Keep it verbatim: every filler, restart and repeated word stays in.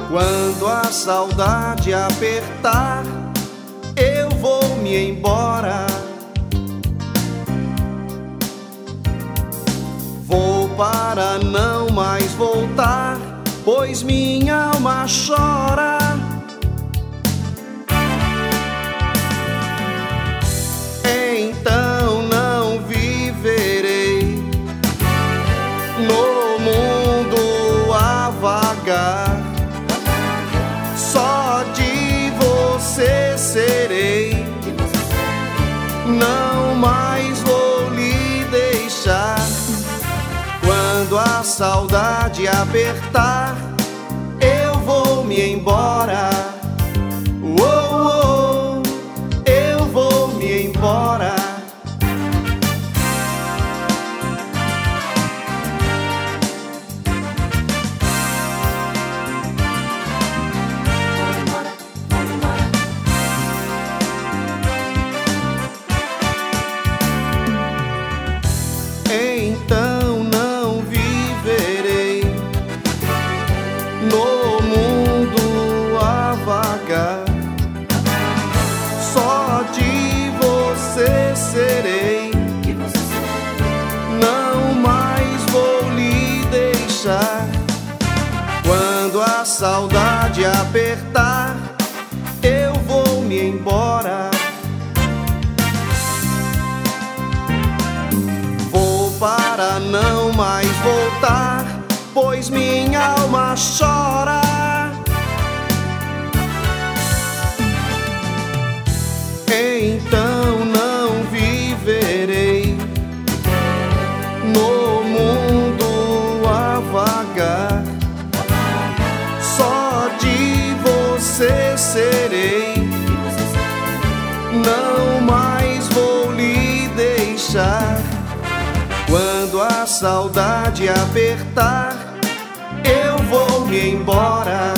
Quando a saudade apertar, eu vou me embora. Vou para não mais voltar, pois minha alma chora. Então não viverei no mundo a vagar. Só de você serei, não mais vou lhe deixar. Quando a saudade apertar, eu vou me embora. Oh, oh, eu vou me embora. Então não viverei no mundo a vagar. Só de você serei, não mais vou lhe deixar. Quando a saudade apertar, eu vou me embora. Para não mais voltar, pois minha alma chora. Então não viverei no mundo a vagar. Só de você serei, não mais vou lhe deixar. Quando a saudade apertar, eu vou me embora.